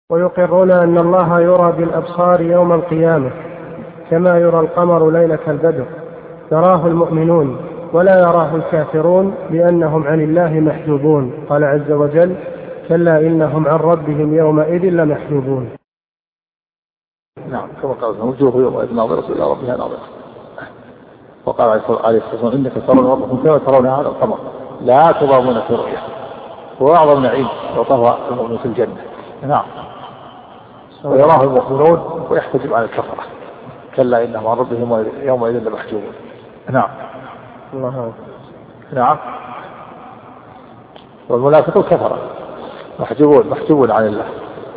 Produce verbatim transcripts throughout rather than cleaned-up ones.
ويقرون أن الله يرى بالأبصار يوم القيامة كما يرى القمر ليلة البدر، يراه المؤمنون ولا يراه الكافرون لأنهم عن الله محجوبون. قال عز وجل: كلا إنهم عن ربهم يومئذ لمحجوبون. نعم، كما قال: وجوه يومئذ ناظرة إلى ربها ناظرة. وقال عليه الصلاة والسلام: إنك ترون ربكم كما ترون هذا القمر لا تضامون في رؤيته، هو أعظم نعيم يعطاه المؤمن في الجنة. نعم. ويراه المؤمنون ويحتجب عن الكفرة. كلا إنهم عن ربهم يومئذ لمحجوبون. نعم. الله. نعم. والمنافقون كفرة محجوبون محجوبون عن الله،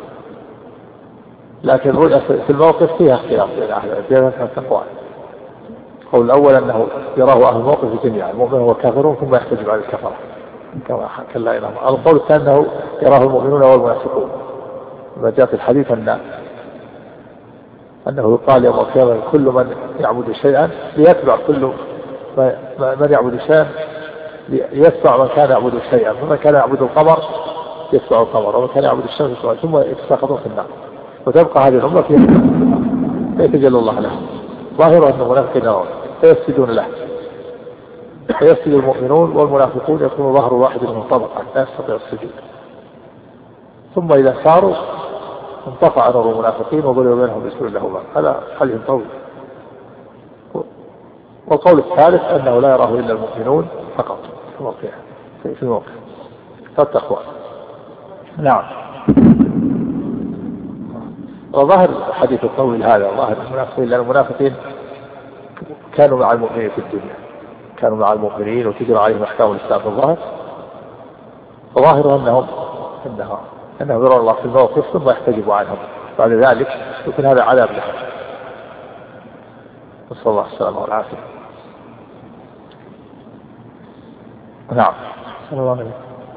لكن الرؤية في الموقف فيها اختلاف بين أهل العلم في التقوى. القول الأول أنه يراه أهل الموقف جميعا، المؤمن والكافرون، ثم يحتجب عن الكفرة كما كلا إنهم. القول الثاني أنه يراه المؤمنون والمنافقون، ما جاء في الحديث أن أنه يقال يوم القيامة: كل من يعبد شيئا ليتبع كل من يعبد شيئا يتبع من كان يعبد شيئا، فمن كان يعبد القمر يتبع القمر، ومن كان يعبد الشمس يتبع، ثم يتساقطون في النار، وتبقى هذه الأمة فيها يتجلى الله له. ظاهره أن المنافقين فيسجدون له، فيسجد المؤمنون والمنافقون، يكون ظهر واحد منهم طبقا لا يستطيع السجود. ثم إذا ساروا انطفأ نور المنافقين وضرب بينهم بسور لهما. هذا حديث طويل. والقول الثالث أنه لا يراه إلا المؤمنون فقط في موقع في الموقع فالتقوى. نعم. وظاهر الحديث الطويل هذا ظاهر المنافقين، لأن المنافقين كانوا مع المؤمنين في الدنيا، كانوا مع المؤمنين وتجرى عليهم أحكام الإسلام في الظاهر، وظاهر أنهم أنهم أنهم يرون الله في الموقف ثم يحتجبوا عنهم بعد ذلك، يكون هذا عذاب لهم. نسأل الله السلامة والعافية. نعم. صلى الله عليه وسلم.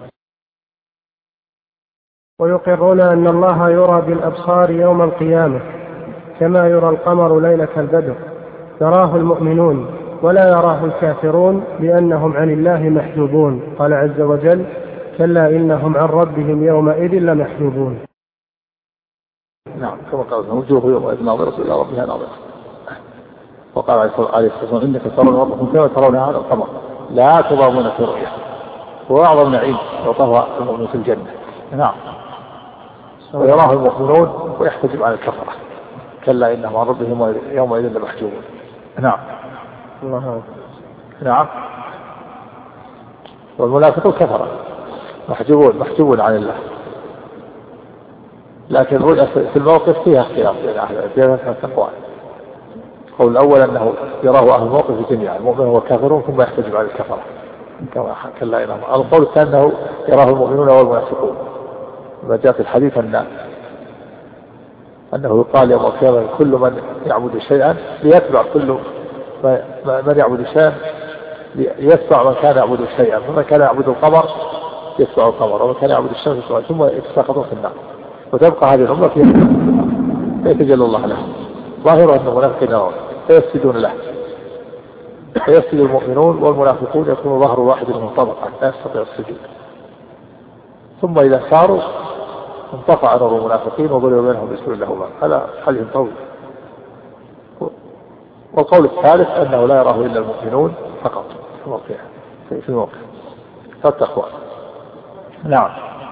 ويقرون أن الله يرى بالأبصار يوم القيامة كما يرى القمر ليلة البدر، يراه المؤمنون ولا يراه الكافرون لأنهم عن الله محجوبون. قال عز وجل: كلا إنهم عن ربهم يومئذ لمحجوبون. نعم، كما قال: وجوه يومئذ ناظرة إلى ربها ناظرة. وقال عليه الصلاة والسلام: إنك ترون ربكم كما ترون هذا القمر لا تضامون في رؤيته، هو أعظم نعيم يعطاه المؤمن في الجنة. نعم. ويراه المؤمنون ويحتجب عن الكفرة. كلا إنهم عن ربهم يومئذ لمحجوبون. نعم. الله. نعم. والمنافقون كفرة محجوبون محجوبون عن الله، لكن الرؤية في الموقف فيها اختلاف بين أهل العلم في التقوى. القول الأول أنه يراه أهل الموقف جميعا، المؤمن والكافرون، ثم يحتجب عن الكفرة كما كلا إنهم. القول الثاني أنه يراه المؤمنون والمنافقون، ما جاء في الحديث أن أنه يقال يوم القيامة: كل من يعبد شيئا ليتبع كل من يعبد شيئا يتبع من كان يعبد شيئا، فمن كان يعبد القمر يتبع القمر، ومن كان يعبد الشمس يتبع، ثم يتساقطون في النار، وتبقى هذه الأمة فيها يتجلى الله له. ظاهره أن المنافقين فيسجدون له، فيسجد المؤمنون والمنافقون، يكون ظهر واحد منهم طبقا لا يستطيع السجود. ثم إذا ساروا انطفأ نور المنافقين وضرب بينهم بسور لهما. هذا حديث طويل. والقول الثالث أنه لا يراه إلا المؤمنون فقط في موقع في الموقع فالتقوى. نعم.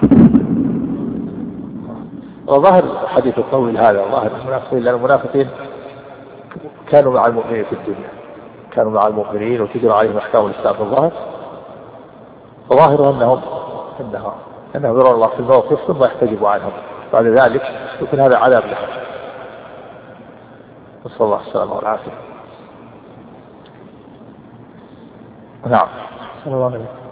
وظاهر الحديث الطويل هذا ظاهر المنافقين، لأن المنافقين كانوا مع المؤمنين في الدنيا، كانوا مع المؤمنين وتجرى عليهم أحكام الإسلام في الظاهر، وظاهر أنهم أنهم أنهم يرون الله في الموقف ثم يحتجبوا عنهم بعد ذلك، يكون هذا عذاب لهم. نسأل الله السلامة والعافية. نعم. صلى الله عليه وسلم.